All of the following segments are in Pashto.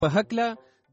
په هکله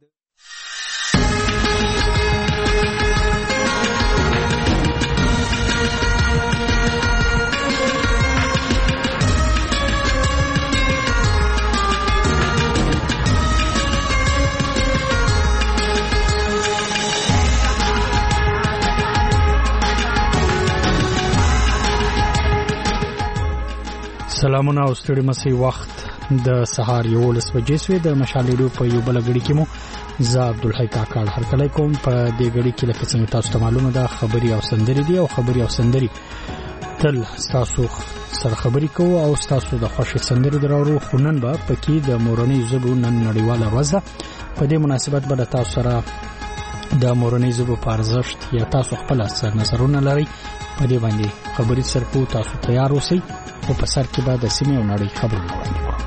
سلامونه او ستړي مسي وخت د سهار 11 بجې سوی د مشالېدو په یو بل غړي کې مو زه عبدالحی کاکړ هرکلی کوم په دې غړي کې لکه څنګه تاسو ته معلومه ده خبري او سندري دي او خبري او سندري تل تاسو سره خبري کوو او تاسو د خوشي سندري درو خونن به پکې د مورنۍ ژبې نن نړیواله ورځ ده په دې مناسبت به تاسو سره د مورنۍ ژبې په ارزښت یا تاسو خپل اثر نظرونه لري په دې باندې خبري سرپو تاسو تیار اوسئ او په سر کې به د سیمې او نړۍ خبرونه وړاندې کوو.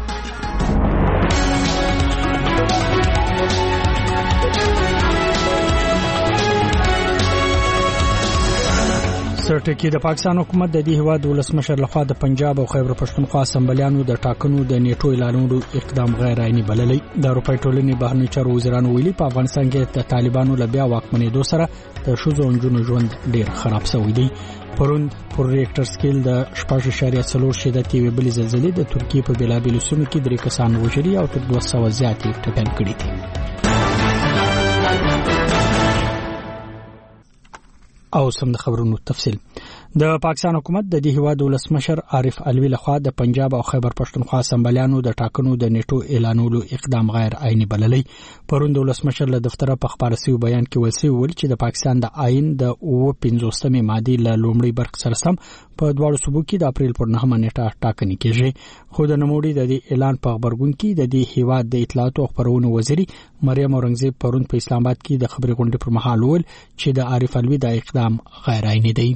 سرټکی د پاکستان حکومت د دې هواد ولسمشر لخوا د پنجاب او خیبر پښتونخوا اسمبلیانو د ټاکنو د نیټو اعلانولو اقدام غیر عیني بللی. د اروپای ټولنې بهرنی چارو وزیرانو ویلي په افغانستان کې د طالبانو له بیا واکمنېدو سره د ښځو او نجونو ژوند ډېر خراب شوی دی. پرون پر ریکټر سکیل د 6.4 شدت یوې بلې زلزلې د ترکیې په بېلابېلو سیمو کې 3 کسان وژلي او تر 200 زیاتې ټپیان کړي دي. او سم د خبرونو تفصیل. د پاکستان حکومت د دې هواد ولسمشر عارف علوي لخوا د پنجاب او خیبر پښتونخوا اسمبلیانو د ټاکنو د نیټو اعلانولو اقدام غیر عیني بللی. پرون د ولسمشر له دفتره په خبرسي بیان کې ویل چې د پاکستان د آئین د 55مې ماده له لومړۍ برخې سره سم په دواړو صوبو کې د اپریل پر 9 نیټه ټاکنې کېږي. خو د نوموړي د دې اعلان په خبرګون کې د دې هواد د اطلاعات او خبرونو وزیري مریم اورنګزیب پرون په اسلام آباد کې د خبري غونډې پر مهال ویل چې د عارف علوي د اقدام غیر عیني دی.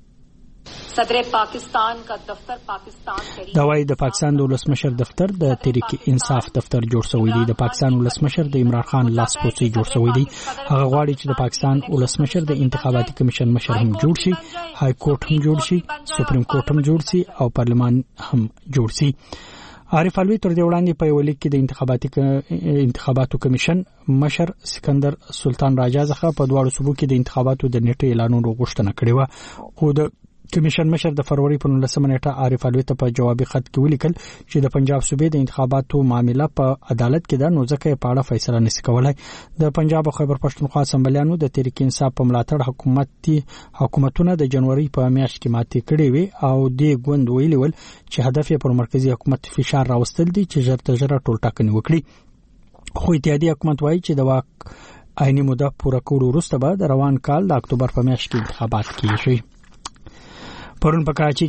صدر پاکستان کا دفتر پاکستان دا وايي د پاکستان د ولسمشر دفتر د تحریک انصاف دفتر جوړ شوی دی. د پاکستان ولسمشر د عمران خان لاسپوڅي جوړ شوی دی. هغه غواړي چې د پاکستان ولسمشر د انتخاباتي کمیشن مشر هم جوړ شي، های کورټ هم جوړ شي، سپریم کورټ هم جوړ شي او پارلمان هم جوړ شي. عارف علوي تر دې وړاندې په یو لیک کې د انتخاباتو کمیشن مشر سکندر سلطان راجا څخه په دواړو صوبو کې د انتخاباتو د نیټې اعلانولو غوښتنه کړې و. خو د کمیشن مشر د فروری په 19 نیټه عارف علوي ته په جوابي خط کې ولیکل چې د پنجاب صوبې د انتخاباتو معاملې په عدالت کې ده، نو ځکه په اړه فیصله نشي کولای. د پنجاب او خیبر پښتونخوا اسمبلیانو د تحریک انصاف په ملاتړ حکومتونه د جنوري په میاشت کې ماتې کړې وي او د ګوند ویلول چې هدف یې پر مرکزی حکومت فشار راوستل دي چې ژر ټول ټاکنې وکړي. خو اتحادیه حکومت وایي چې د واک عیني موده پوره کولو وروسته به د روان کال د اکتوبر په میاشت کې انتخابات کیږي. پرون په کراچي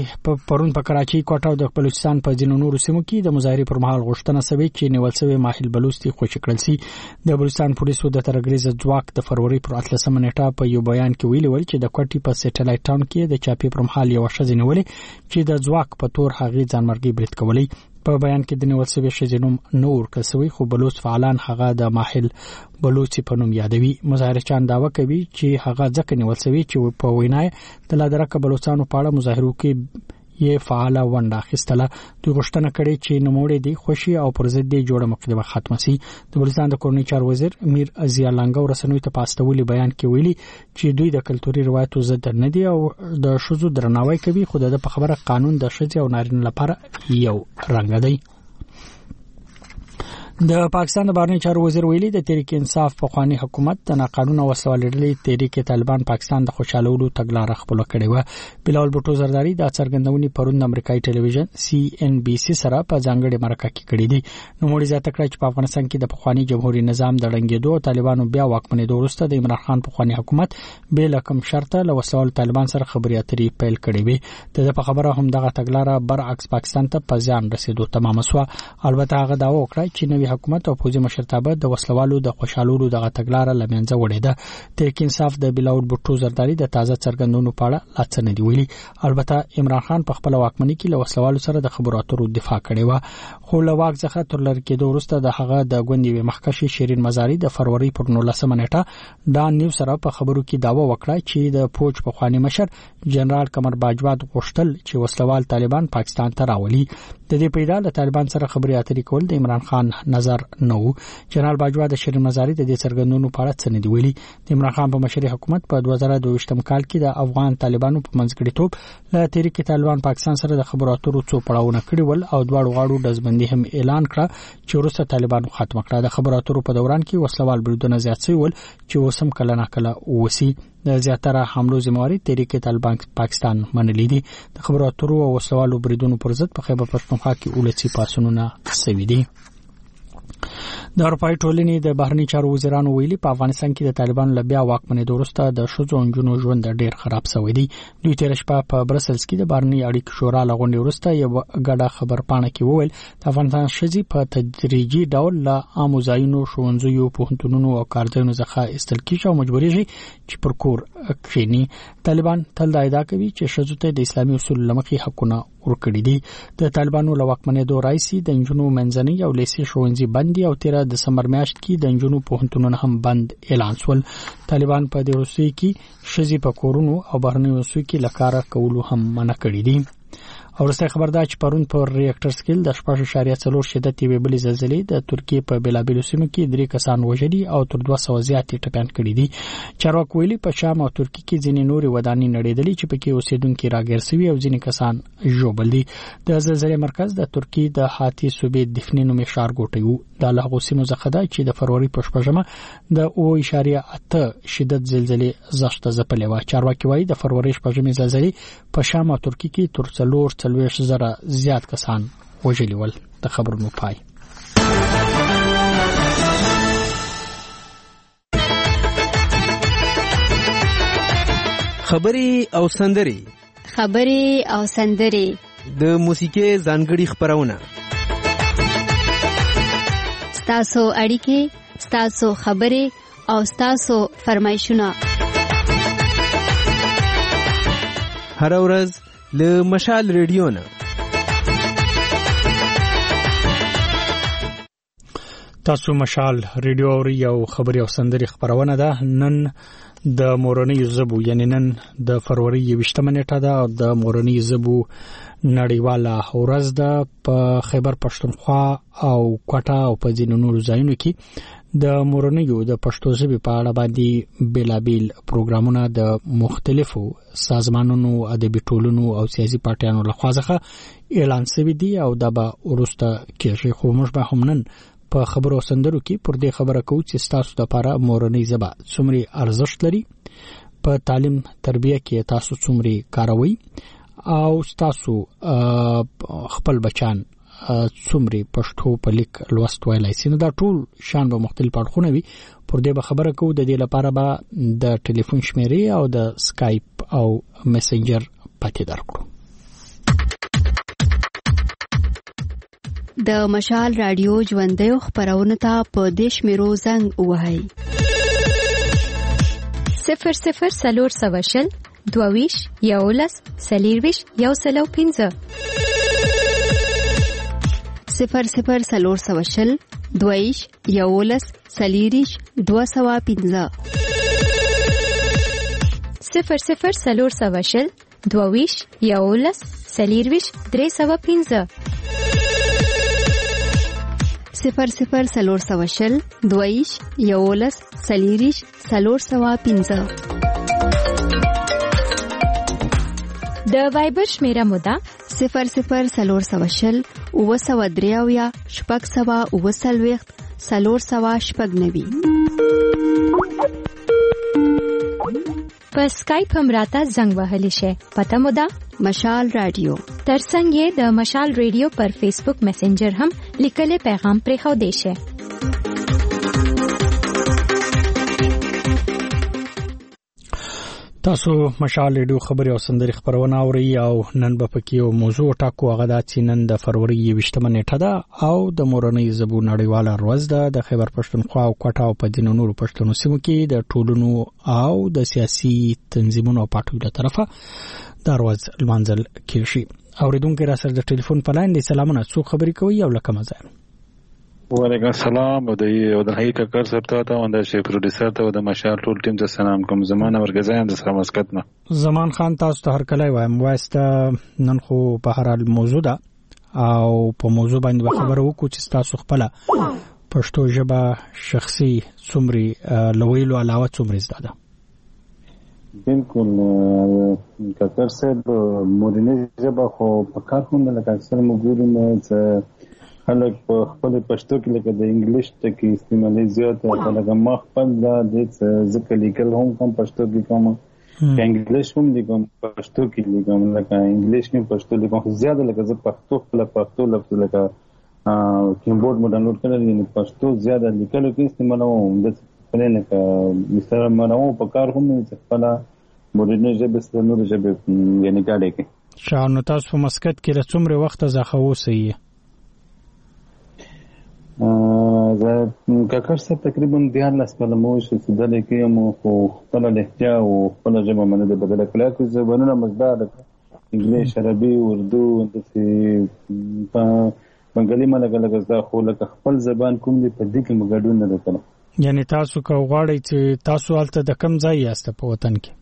کوټه او د بلوچستان په ځینو نورو سیمو کې د مظاهرې پر مهال غوښتنه شوې چې نیول شوی ماهل بلوچستي خوشی کړل شي. د بلوچستان پولیسو د ترګریز ځواک د فروری پر 13 نیټه په یو بیان کې ویلي چې د کوټې په سټلایټ ټاون کې د چاپی پر مهال یو شذ نیولې چې د ځواک په تور هغه ځانمرګي برید کولې. په بیان کې د نیول شوی شذینوم نور کسوي خو بلوچ فعالان هغه د ماهل بلوچي په نوم یادوي. مظاهرچیان داوا کوي چې هغه ځکه نیول شوی چې په وینای د لادرکه بلوچستانو په اړه مظاهرو کې یې فعاله ونډه اخیستله. دوی غوښتنه کړې چې نوموړي دی خوشي او پر ضد دی جوړه مقدمه ختمه شي. د بلوچستان د کورنۍ چارو وزیر میر ازیا لانګو رسنوي ته پاستولي بیان کې ویلي چې دوی د کلتوري روایتو ضد نه دي او د ښځو درناوی کوي، خو د خبره قانون د ښځې او نارینه لپاره یو رنګ دی. د پاکستان د بهرنی چارو وزیر ویلي د تحریک انصاف په خواني حکومت د ناقانونه وسوالېدلې تحریک طالبان پاکستان د خوشالولو تګلارې خپل کړې و. بلال بوټو زرداری د څرګندونې پرون د امریکایي ټلویزیون CNBC سره په ځانګړي مرکه کې کړې دي. نو موږ زیاته کړی چې په افغانستان کې د خواني جمهوریت نظام د ړنګېدو او طالبانو بیا واکمنېدو وروسته د عمران خان په خواني حکومت به لکم شرطه له وسوال طالبان سره خبرې اترې پیل کړې وي. د په خبره هم دغه تګلارې برعکس پاکستان ته په ځان رسیدو تمام شو. البته هغه داوا وکړه چې نوې حکومت او پوزي مشرتابه د وسلوالو د خوشالولو دغه تګلارې لمنځه وړې ده. تحریک انصاف د بلاول بوټو زرداری د تازه څرګندونو په اړه لاڅ نه دی ویلي. البته عمران خان په خپل واکمنۍ کې له وسلوالو سره د خبرو اترو دفاع کړې و. خو له واک څخه تر لرې کېدو وروسته د هغه د ګوندې مخکښ شیرین مزاری د فروری پر 19 نیټه دا نیو سره په خبرو کې داوا وکړه چې د فوج په خواني مشر جنرال قمر باجواد غوښتل چې وسلوال طالبان پاکستان ته راولي. د دې پیدا د طالبان سره خبرې اترې کول د عمران خان نظر نه و. جنرال باجوا د شیرین مزاری د دې څرګندونو په اړه څه نه دی ویلي. د عمران خان په مشرۍ حکومت په 2022 کال کې د افغان طالبانو په منځګړیتوب له تحریک طالبان پاکستان سره د خبرو اترو څو پړاوونه کړي ول او دواړو غاړو دزبندي هم اعلان کړه چې وروسته طالبانو ختم کړه. د خبرو اترو په دوران کې وسلوال بریدونه زیات شوي ول چې اوسم کله ناکله وسی. د زیاتره حملو ذمہواری تحریک طالبان پاکستان منلې دي. د خبرو اترو او وسلوالو بریدونو پر ضد په خیبر پښتونخوا کې اولسي پاسونونه شوي دي. د اروپای ټولنې د بهرنی چارو وزیرانو ویلي په افغانستان کې د طالبانو لبیا واکمنۍ وروسته د شذو انجونو ژوند ډیر خراب شوی دی. دوی تیر شپه په برسلز کې د بهرنی اړیکو شورا لغونډې وروسته یو غډه خبرپاڼه کې وویل د افغانستان شذي په تدریجي ډول له عامو ځایونو ښوونځیو پوهنتونونو او کارځایونو څخه استل کیږي او مجبورېږي چې پر کور کښیني. طالبان تل دا ادعا کوي چې شذو ته د اسلامي اصول لمخې حقونه ورکړي دي. د طالبانو له واکمنۍ راځي د انجونو منځنۍ او لیسې ښوونځي بندي او تیر د سمر میاشت کې د انجونو پوهنتونونه هم بند اعلان شول. طالبان په دې وروستي کې شذي په کورونو او بهرنیو وسو کې لکاره کولو هم منع کړی دي. او رسته خبردار چې پرون په ریاکټر سکیل د 4.4 شدت یوې بلې زلزلې د ترکیه په بلابلو سیمو کې 3 کسان وژلي او تر 200 زیات ټپيان کړي دي. چارواکي ویلي په شام او ترکیه کې ځینې نورې ودانۍ نړېدلې چې پکې اوسېدونکو راګیر شوي او ځینې کسان ژوبل دي. د زلزلې مرکز د ترکیه د هاتي صوبې دفنې نومې ښار ګوټی وو. د لهغو سیمو څخه ده چې د فروری په 8 د 0.8 شدت زلزلې زښت ځپلې و. چارواکي وایي د فروری 8 زلزلې په شام او ترکیه کې تر 4 زره زیات کسان وژلي ول. د خبرونو پای. خبري او سندري د موسیقي ځانګړي خبرونه. ستاسو اړیکې، ستاسو خبري او ستاسو فرمایشونه هر ورځ له مشال ریډیو نه. تاسو مشال ریډیو اوري او خبري او سندري خبرونه ده. نن د مورنۍ زبو یعنی نن د فروری 28 نیټه ده او د مورنۍ زبو نړیواله ورځ ده. په خیبر پښتونخوا او کوټه او په ځینو نورو ځایونو کې د مورنیو د پښتو ژبې په اړه باندې بیلابیل پروګرامونه د مختلفو سازمانونو، ادبي ټولنو او سیاسي پارټیانو لخوا څخه اعلان شوی دی او دا به وروسته کېږي. خو موږ به هم نن په خبرو سندرو کې پر دې خبره کوو چې تاسو لپاره مورنۍ ژبه څومره ارزښت لري، په تعلیم تربیه کې تاسو څومره کاروي او تاسو خپل بچان څومره پښتو په لیک لوست ویلای شي. دا ټول شان به مختلف اړخونه وي. پر دې به خبره کوو. د دې لپاره به د ټلیفون شمیرې او د سکایپ او میسنجر پاتې درکړو. د مشال رادیو ژوندۍ خبرونه ته په دیش میرو زنګ وهاي 00 سلور سواشل دوویش یولس سلیرویش یو سلو 15 00 سلور سواشل دوویش یولس سلیریش 215 00 سلور سواشل دوویش یولس سلیرویش 315 00 سلور سواشل دوویش یولس سلیریش 315 د وایبر شمیره مودا 00 سلور سواشل اوسودریاویا شپږ سوا اوسلويخت سلور سوا شپږ نوي. په سکایپ هم راته زنګ وهلی شي. پته مودا مشال رادیو. ترڅنګ یې د مشال رادیو پر فیسبوک میسنجر هم لیکل پیغام پرې خو دی شي. تاسو مشال ریډیو خبري او سندري خبرونه اوري او نن به پکې یو موضوع ټاکو. هغه د چینن د فروری 28 نیټه ده او د مورنۍ زبو نړیواله ورځ ده. د خیبر پښتونخوا او کوټه او په ځینو نورو پښتون سیمو کې د ټولنو او د سیاسي تنظیمونو او پارټیو له طرفه د ورځ لمانځل کیږي. اوریدونکو را سره د ټلیفون په لاین دي. سلامونه، څو خبري کوي او لکه مزه. وعلیکم السلام. او د هی ککر سره ته او د شي پروډوسر ته او د مشال ټول ټیم ته سلام کوم. زمانه ورګزایم د سره مسکت نه. زمان خان تاسو ته هر کله وایم واسطه نن خو په هر حال موضوع ده او په موضوع باندې خبرو وکړو چې تاسو خپل پښتو ژبه شخصي څومره لویلو علاوه څومره زده ده. بالکل کاکر صاحب مورنۍ ژبه خو په کار هم لکه اکثر موږ ګورو خلک په خپل پښتو کې لکه د انګلیش ټکی استعمالي زیات لکه ما خپل د ذکر لیکل هم کوم پښتو کې کوم انګلیش هم لیکم پښتو کې لیکم لکه انګلیش کې پښتو لیکم زیات لکه زه پښتو لفظ لکه کیبورډ مو ډاونلوډ کړل یعنی پښتو زیات لیکلو کې استعمالوم د خپل لکه مثلا مانو په کار هم نه خپل مورنۍ ژبه سره نور ژبه یعنی کاډه کې شاو تاسو په مسکت کې څومره وخت ځخه وسی کاکر صاحب تقریبا 14 کاله مو چې د لیکم خو خپل لهجه او خپل ژبه باندې د بدل کړه چې زبانونه مزدار انګلیش عربي اردو د بنگالي ملګری زده خو لکه خپل زبان کوم دی په دې کې مګډون نه وکړم. یعنی تاسو کو غواړئ چې تاسو الته د کم ځای یاست په وطن کې؟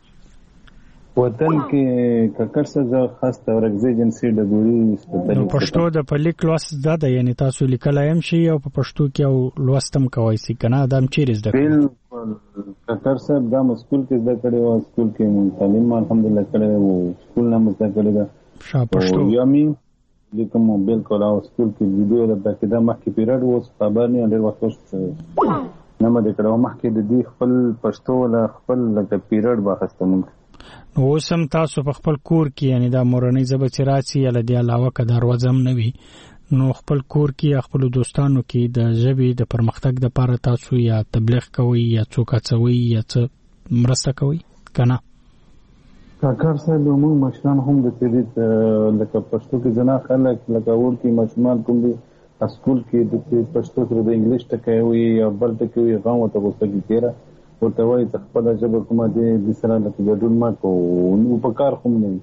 وطن کې کاکر صاحب خاص تورګزي جنسي د ګوري نو پښتو د پلیک لوست زده یعنی تاسو لیکلای هم شي او په پښتو کې او لوستم کوي سي کنه ادم چیرې زده بالکل کاکر صاحب دا سکول کې زده کړی او سکول کې تعلیم الحمدلله کړی او سکول نه زده کړی دا شاه پښتو یامي لیکم بالکل او سکول کې ویډیو د دا مخکې پیریډ وو خبر نه ډېر وخت نه مده کړو مخکې د دې خپل پښتو له خپل لکه پیریډ واخستم. نو سم تاسو په خپل کور کې یعنی دا مورنۍ ژبه چې راځي یا د علاوه کدار وزم نه وي نو خپل کور کې خپل دوستانو کې د ژبې د پرمختګ لپاره تاسو یا تبلیغ کوي یا څوک هڅوي یا څه مرسته کوي کنه؟ کاکر صاحب موږ مشران هم د تدریس لکه پښتو کې جنا خلک لکه ور کې مشمان کوم دي اسکول کې د پښتو سره د انګلیش ټکی وي یا بل ټکی وي غو ته وسته کېره ورته وایي چې خپل ژبه کومه د سره لکه ګډون ما کو نو په کار خو نه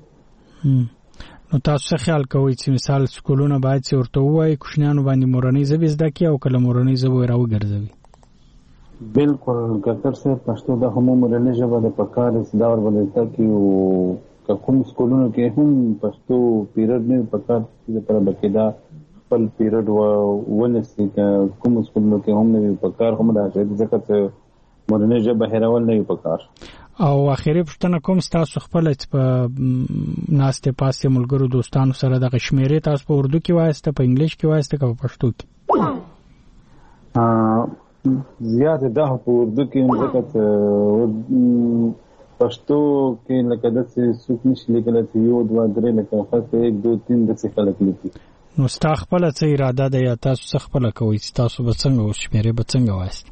نو تاسو خیال کوئ چې مثال سکولونه باید چې ورته وایي کوشنیانو باندې مورنۍ ژبه زده کړي او کله مورنۍ ژبه راوګرځوي؟ بالکل کاکر صاحب پښتو د هم مورنۍ ژبه د پکار زده ورولته کې کوم سکولونو کې هم پښتو پیریډ نه پکار چې پر بکیدا خپل پیریډ ونسي کوم سکولونو کې هم نه پکار هم راځي ځکه مورنۍ ژبه هیرول نه پکار. او اخیری پښتنه کوم تاسو خپل په ناشته پاسه ملګرو دوستانو سره د شمیرې تاسو په اردو کې وایسته په انګلیش کې وایسته په پښتو کې؟ زیات ده په اردو کې ځکه پښتو کې لکه د څه نشي لیکل چې یو دوه درې لکه خاصه 1 2 3 د څه خلک لیکي. نو تاسو خپل څه اراده ده یا تاسو خپل کوي چې تاسو به څنګه شمیرې به څنګه وایسته؟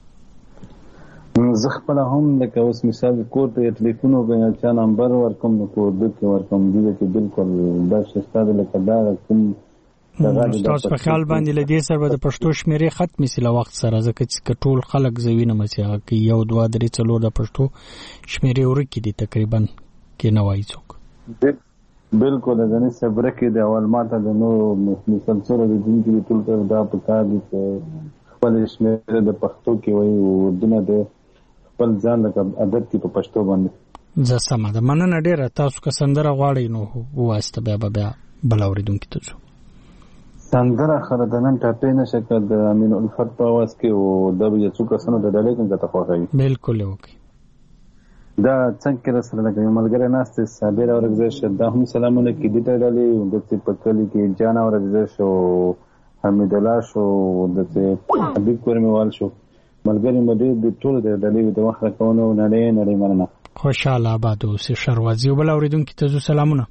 زه خپل هم لکه اوس مثال کور ته ټلیفون وکړم چا نمبر ورکوم نو کور دې ورکوم دې چې بالکل دا شستاد لکه دا کوم تاسو په خیال باندې لدې سره د پښتو شمیرې ختمې سي له وخت سره ځکه چې ټول خلک زوینه مسیغه کې یو دوه درې څلور د پښتو شمیرې ورکې دي تقریبا کې نه وایي څوک بالکل ځنې صبر کې د اول ماته د نو مسلسل د دین کې ټول دا په کار دي خپل شمیرې د پښتو کې وایي او دنه د خپل ځان لکه عادت کې په پښتو باندې زه سم ده مننه ډیره تاسو که سندره غواړئ نو واسطه بیا بل اوریدونکو ته ځو سندره خره د نن ټاپې نشه کړ د امین الفت په आवाज کې او د یو څو کسانو د ډلې څنګه ته خوښوي بالکل وکي دا څنګه سره لکه ملګری ناشته صابر اورګزش دا هم سلامونه کې د ډلې د پکلي کې جان اورګزش او حمید الله شو د حبیب کورموال شو ملګری مدې د ټول د ډلې د وخت راکونو نړۍ مننه خوشاله آباد اوسې شروازي وبل اوریدونکو ته سلامونه.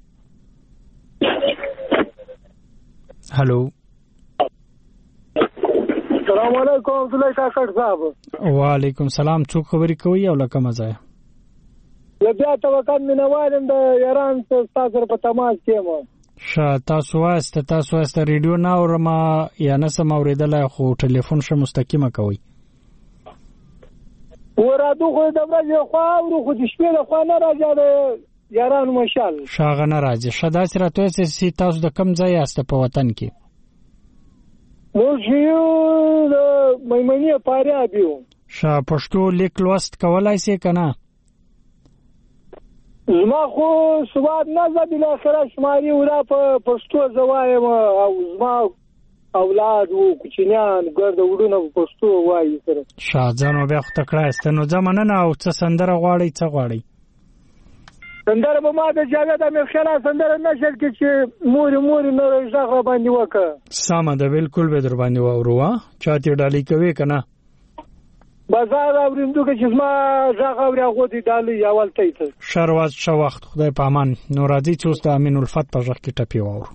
هلو السلام علیکم زلای کاکړ صاحب. وعلیکم سلام څوک خبرې کوي او لکه مزه بیا توکل مینوالم د ایران تاسو سره په تماس کې تاسو واسطه ریډیو نه اورم یا نه سم اوریدلای خو ټلیفون شه مستقیمه کوي ورادو خو د ورځې خو او خو د شپې له خوا نه راځي یاران مشال شاغه نه راځي شدا سره تاسو تاسو د کم ځای یاست په وطن کې؟ موږ یو د میمنې پاره دیو. پښتو لیک لوست کولای شي کنه؟ زما خو سواد نه زه بالاخره شمالي ولا په پښتو زه وایم او زما اولاد وو کوچنیان ګرده وړونه په پښتو وایي سره شاهجانو بیا خو تکړه است نو ځمنه او څه سندره غواړي څه غواړي سندره به ما د جاوید امیرخیل سندره نشر کې چې موري نه ژغه باندې وکړه سمه ده بالکل به در باندې ووروا چاته ډالۍ کوي کنه بازار اوریندو کې چې ما ژغه اوري هغه دي ډالۍ اول ته شرواز شو وخت خدای په امان نو راځي چې اوس د امین الفت په ژغ کې ټپي وورو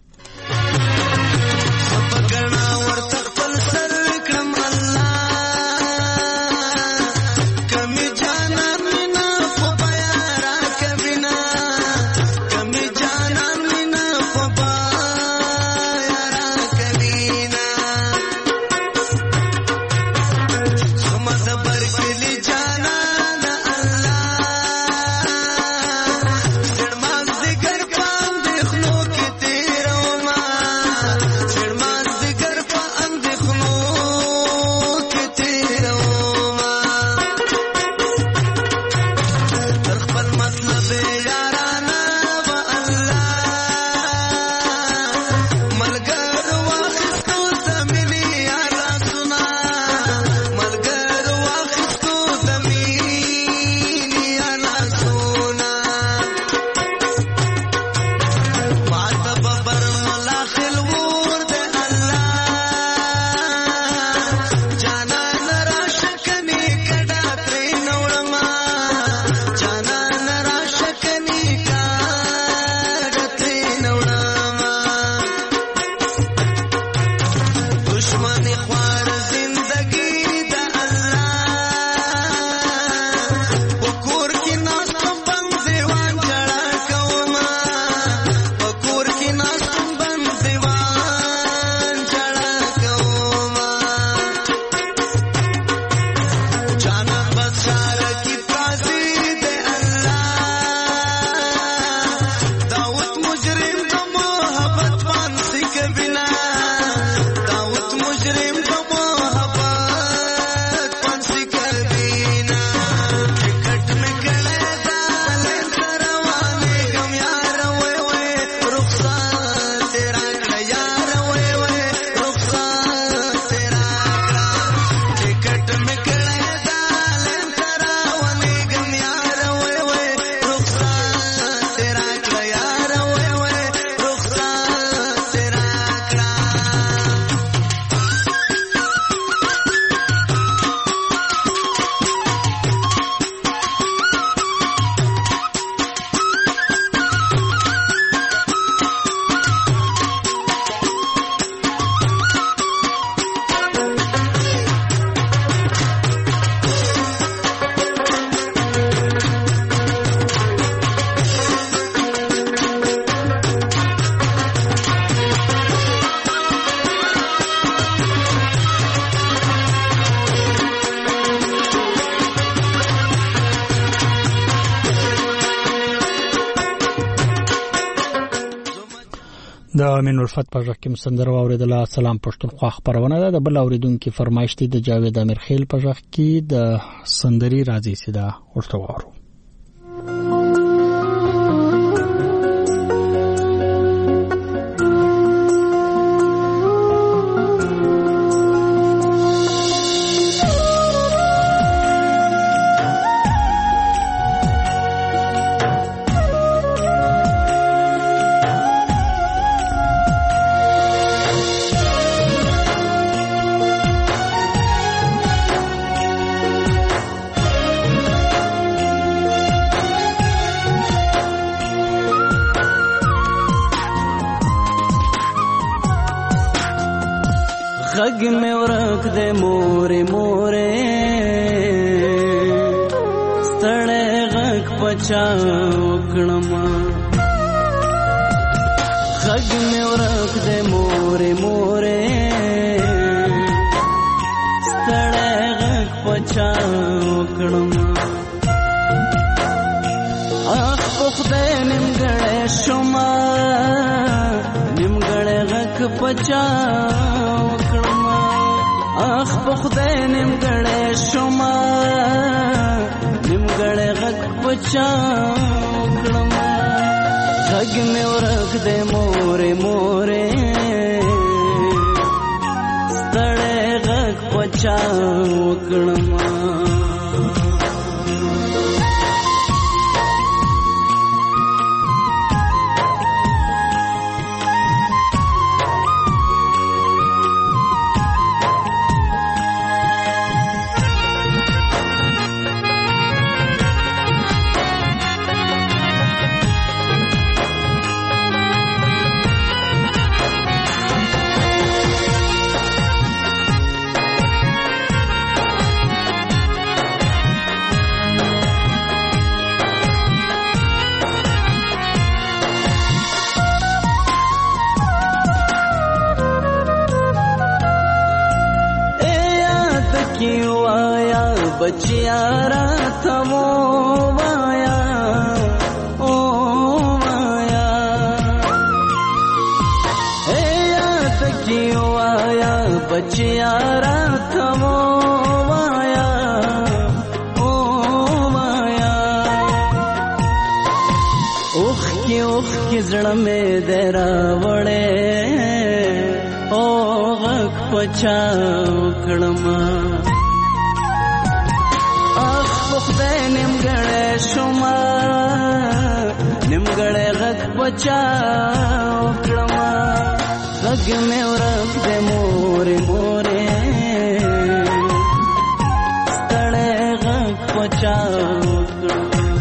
د امین الفت په ژغ کې مسندر اوریدل سلام پښتونخوا خبرونه ده د بل اوریدونکو فرمایش دي د جاوید امیرخیل په ژغ کې د سندري راځي سیدا ورته وارو غږ مې ورک دې مورې مورې ستړی غږ پچا وکړم غږ مې ورک دې مورې مورې ستړی غږ پچا وکړم اخ په خدای نیمګړی شومه نیمګړی غږ پچا اخ په خدای نیمګړی شومه نیمګړی غږ پچا وکړم غږ مې ورک دې مورې مورې ستړی غږ پچا وکړم बचिया रात मो माया ओ माया ए याद क्यों आया बचिया रात मो माया ओ माया उख की जड़ में देरा वड़े ओ गक पचा उकड़मा خدای نیمګړی شوما نیمګړی غږ پچا وکړما غږ مې ورک دی مورې مورې ستړی غږ پچا وکړما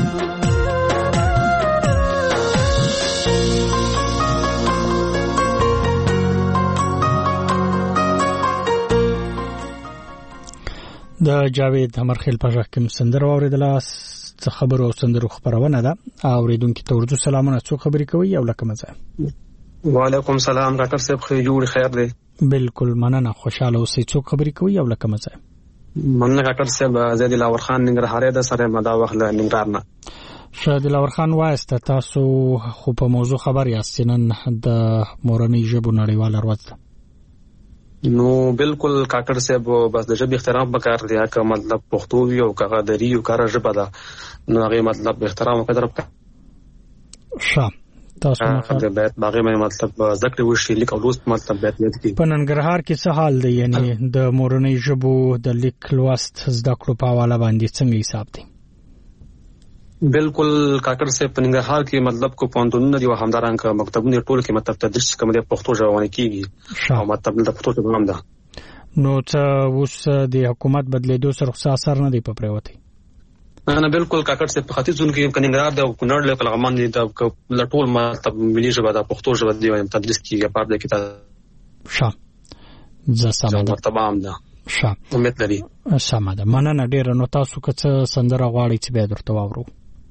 د جاوید امرخیل په ځخ کې سندره اوریدله څه خبر او سندرو خبرونه ده اوریدونکو ته ورته سلامونه څو خبرې کوي او لکه مزه وعلیکم سلام ډاکټر صاحب خو جوړ خیر دی بالکل مننه خوشاله اوسې څو خبرې کوي او لکه مزه مننه ډاکټر صاحب زید دلاور خان ننګرهاري د سره مدا وخت ننګرهار نه شاه دلاور خان واسطه تاسو خو په موضوع خبر یاست نن د مورنۍ ژبو نړیواله ورځ ده نو بالکل کاکړ صاحب بس د ژبې احترام وکړ دی که مطلب پښتو وي او که دري او کار ژبه ده نو هغه مطلب احترام وکړ ښه تاسو نه باغې مې مطلب ذکر وشي لیک او لوست مطلب بیت کې په ننګرهار کې څه حال دی یعنی د مورنۍ ژبو د لیک لوست زده کړو په حواله باندې څنګه حساب دی بالکل کاکړ صاحب په ننګرهار کې مطلب کو پوهنتونونه دی او همدارنګه مکتبونه ټول کې مطلب تدریس کوم دی پښتو ژبه کېږي او مطلب د پښتو ژبه هم ده نو څه اوس د حکومت بدلیدو سره څه اثر نه دی په پریوتی نه بالکل کاکړ صاحب په ختیځ ځون کې ننګرهار د کونړ له کلغمان دي د ټول مطلب ملي ژبه د پښتو ژبه دی او تدریس کېږي په دې کې تا ښه ځه سم ده تمام ده ښه امید لري سم ده مننه ډیر نو تاسو که څه سندره غواړئ چې به درته واورو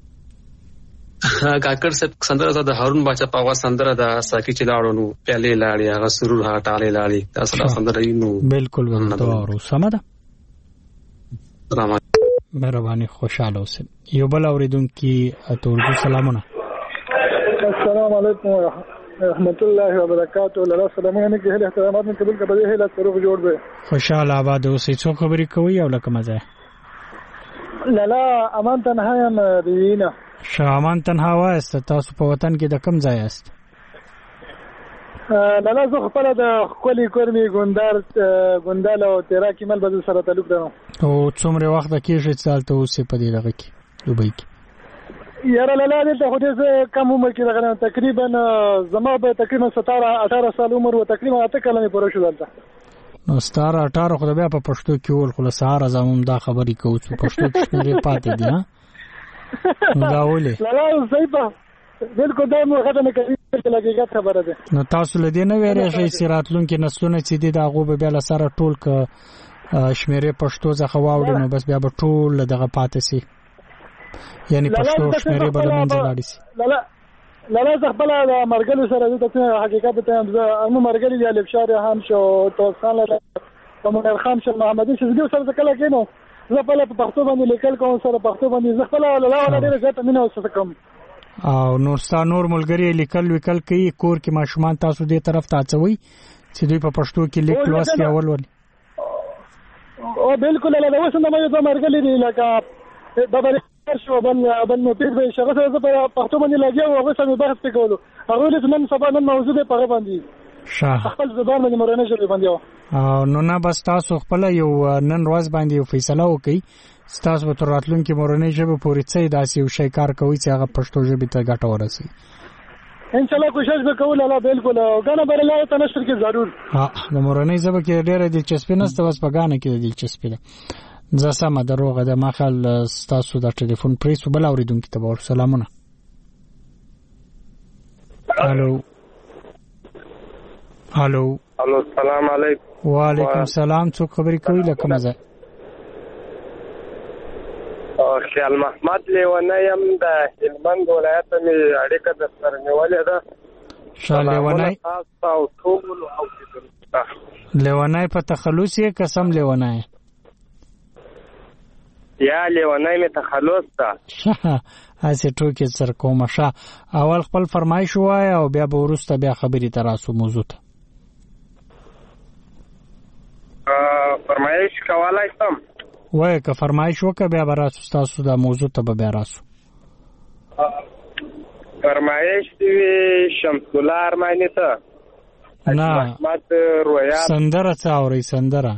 کاکړ صاحب سندره د هارون باچا په आवाज سندره د ساقي چې لاړو نو پیالې لاړې هغه سرور ها ټاله لاړې تاسو سندره نو بالکل ورته واورو سم ده سلام مهرباني خوشاله اوسئ یو بل اوریدونکو ته ورته سلامونه السلام علیکم ورحمت الله وبرکاته له سلامونه کې هله احترامات من قبول کړه به له سرور جوړ به خوشاله آباد اوسئ څو خبرې کوي او لکه مزه لالا امان تنهایم دینا شامان تنها وایست تاسو په وطن کې د کم ځای است لالا زه خپل د خولي کورمي ګوندال او تیرا کمل بدل سره تعلق لرم او څومره وخت کېږي چې تاسو اوسې په دې دغه کې دوبۍ کې یاره لالا دلته خو دې کم عمر کې دغه تقریبا زما به تقریبا 17-18 سال عمر او تقریبا 8 کلمې پوره شو دلته نو 17-18 خو بیا په پښتو کې ول خو سهار زموږ دا خبرې کوو چې پښتو کې لري پاتې دي ها دا ولې لالا صحیح په بالکل دا مو غته نه کوي چې لګیږي خبره ده نو تاسو لدې نه ویریږئ چې راتلونکي نسلونه چې دي دا غو به بیا سره ټول ک شمیرې پښتو ځخه واوړي نو بس بیا به ټول دغه پاتې سي یعنی پښتو شمیرې به منځ لاړ شي لالا خپل مرګلو سره د حقیقت ته هم مرګلي دی لبشار هم شو توسان له کومر خان شه محمدي شزګو سره کله کینو زه په پښتو باندې لیکل کوم سره پښتو باندې زه خپل لالا ولا ډیره زیاته مینه وسه کوم او نور ملګری لیکل وکل کوي کور کې ماشومان تاسو دې طرف ته اچوي چې دوی په پښتو کې لیک لوست اول او بالکل لالا اوس نو مې زما مرګلي دی لکه د شو بل مفید به شغه سره په پښتو باندې لګیا او هغه سره بحث وکولو هغه له نن سبا نن موضوع په هغه باندې خپل زبان باندې مورنۍ ژبه باندې نو نه بس تاسو خپل یو نن ورځ باندې یو فیصله وکړي تاسو به تر راتلونکي مورنۍ ژبه پورې څه داسې یو شی کار کوي چې هغه پښتو ژبه ته ګټه ورسوي ان شاء الله کوشش وکول الله بالکل غانا بر الله ته نشر کې ضرور د مورنۍ ژبه کې ډېره دلچسپي نشته بس په غانا کې دلچسپي ده زه سم دروغه د مخال تاسو د ټلیفون پریس بل اوریدونکو ته ور سلامونه الو السلام علیکم وعلیکم السلام څوک خبرې کوي لکه مزه خیال محمد لیونی يم د هلمند ولایت می اړیکه د سرنیولې ده شال لیونی او ټول او لیونی په تخلص یې قسم لیونی یا لیونی می تخلص ده هسه ټوکې سر کومه شه اول خپل فرمایش وای او بیا به ورسته بیا خبرې تراسو موضوع ته فرمایش کولای سم وای که فرمایش وکړه بیا به راسو تاسو د موضوع ته به بیا راسو فرمایش دی شمس الله ارمانی ته نه محمد رویال سندره څه اوري سندره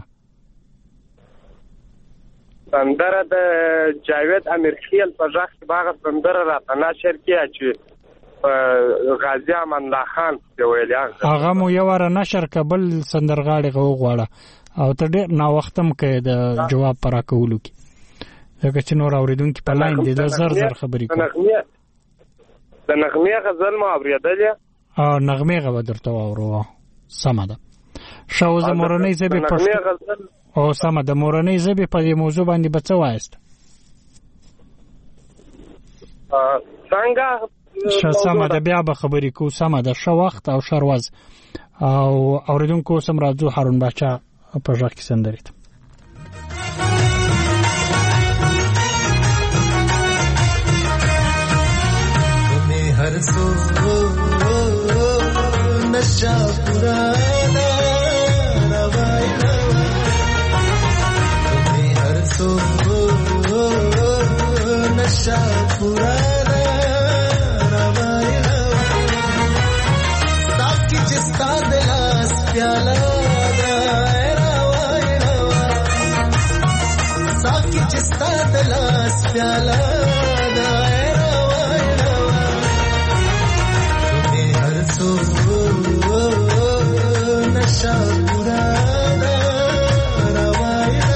د جاوید امیرخیل په ځخ باغ سندره راته نشر کیه چې غازی امان الله خان دی ویلان هغه مو یو ور نشر کبل سندرغاړي غوغواړه او ته ډېر نا وختم کې د جواب پر راکولو کې لکه چې نور اوریدونکو په لاین دي د زر خبرې کوي د نغمه غزل ما اوریدلې نغمه غو درته اورو سم ده شاو د مورنۍ زبې پښتو او سم ده مورنۍ زبې په دې موضوع باندې بچو وایست څنګه سم ده بیا به خبرې کو سم ده شو وخت او شروز او اوریدونکو سم راځو هارون بچا په ځکه کې سندرې ته تمہیں ہر سو نشہ پرانا روائی تمہیں ہر سو نشہ پرانا روائی تاکہ جس کا دلاس پیالہ جستا دلاس پیالا دائرہ وائرہ تمہیں ہر سو نشہ پرانا روائرہ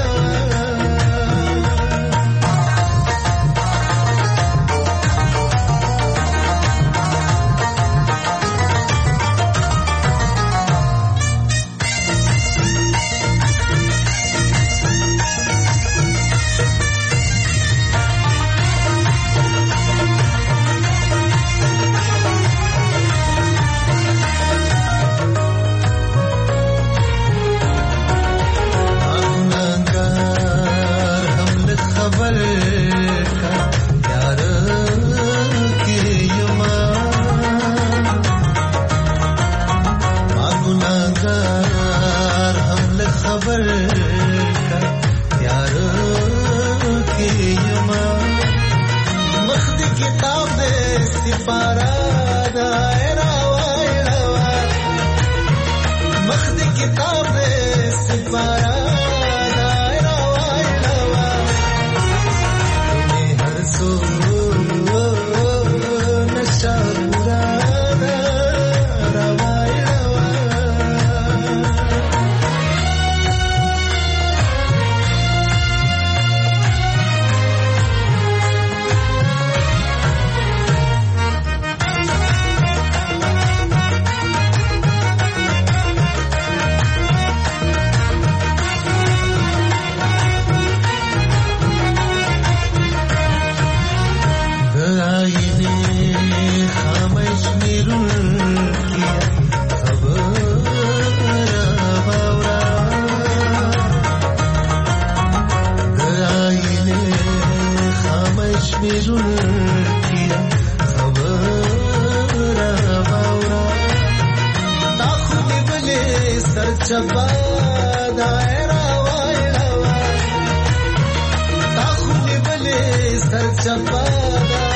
चपादा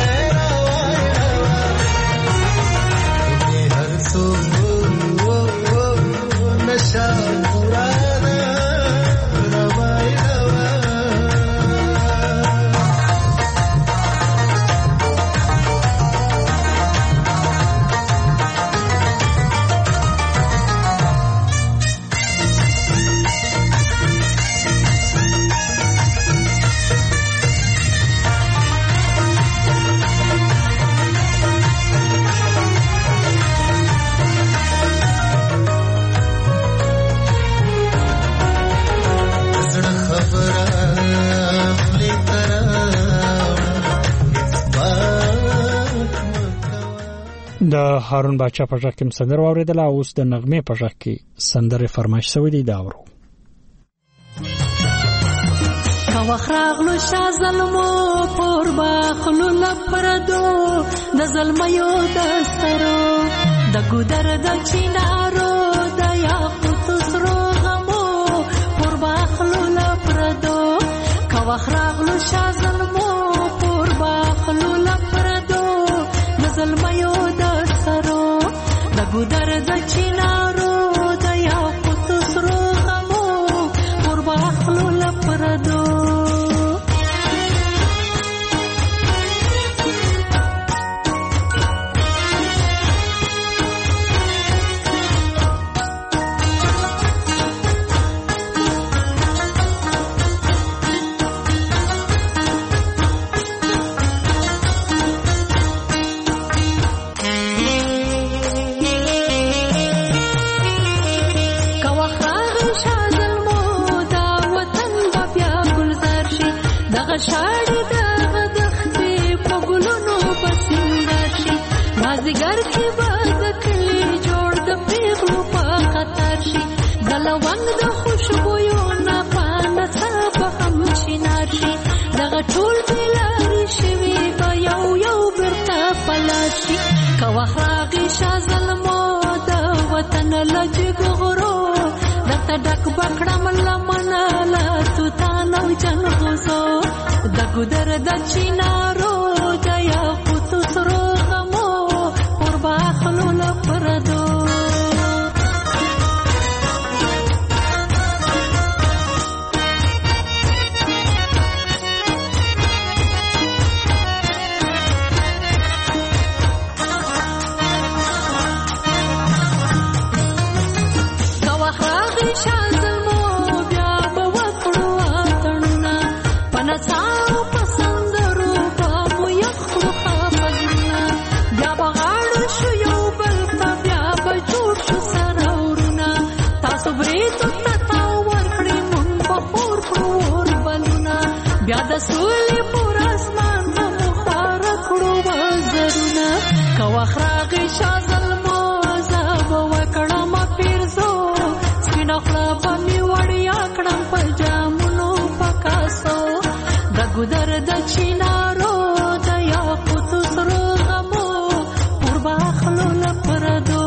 तुम्हें हर सो नशा पुराना रवाई रवा د هارون باچا په ژغ کې سندره واوریدله. اوس د نغمې په ژغ کې سندره فرمایش شوې دی دا اورو. کا وخراغلو شاه ظلمو پور باخلو لپردو د ظلميو د سترو د ګودر د چینارو د یاقوت سرو غمو پور باخلو لپردو کا وخراغلو شاه ظلمو پور باخلو لپردو د ظلميو د سترو د ګودر د چینارو د یاقوت سرو غمو پور باخلو لپردو شاړې دغه دښتې په ګلونو بسیندر شي مازدیګر کې به د کلي جوړ د پیغلو په خطر شي د لونګ د خوشبویو نه په نڅا به هم شینار شي دغه ټول بېلارې شوي به یو یو بېرته په لار شي که وخت راغی شاه ظلمو د وطن له جګو غرو درته ډک به کړم لمنه له توتان او جنغوزو د ګودر د چینارو د یاقوت سرو غمو پر باخلو لپردو بیا د سولې پر اسمان هم خواره کړو وزرونه که وخت راغی شاه ظلمو زه به وکړم پیرزو سپینه خوله به مې وړیا کړم په جامونو په کاسو د ګودر د چینارو د یاقوت سرو غمو پر باخلو لپردو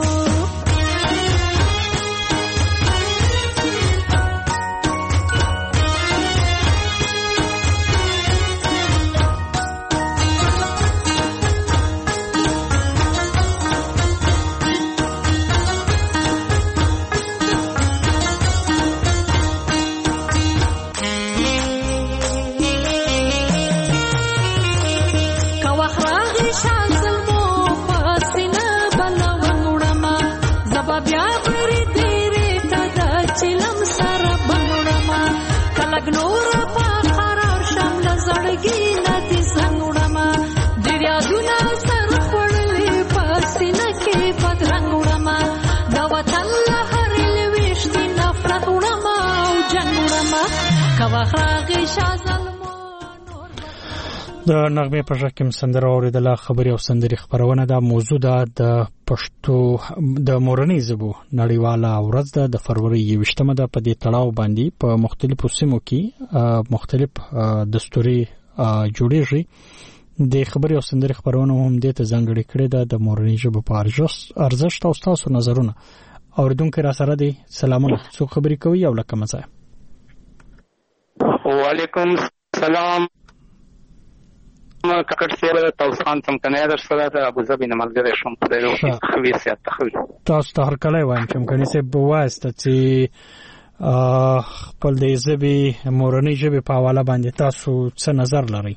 د نغمې په ژغ کې سندره اوریدله. خبري او سندري خبرونه دا موضوع ده د پښتو د مورنۍ ژبو نړیواله ورځ ده د فروری 28مه ده. په دې تړاو باندې په مختلفو سیمو کې مختلف دستوري جوړیږي. د خبري او سندري خبرونه هم د ته ځانګړي کړي ده د مورنۍ ژبو په ارزښت او تاسو نظرونه اوریدونکو را سره دي. سلامونه څو خبري کوي او لکه مزه. وعلیکم السلام کاکړ سره تاسو خان چمکنه در سره د ابوظبي نه ملګری شوم په یو خويسه تخوي تاسو ته هر کله وایم چمکنه سه بواسطه چې خپل د ژبې مورنۍ ژبې په حواله باندې تاسو څه نظر لرئ؟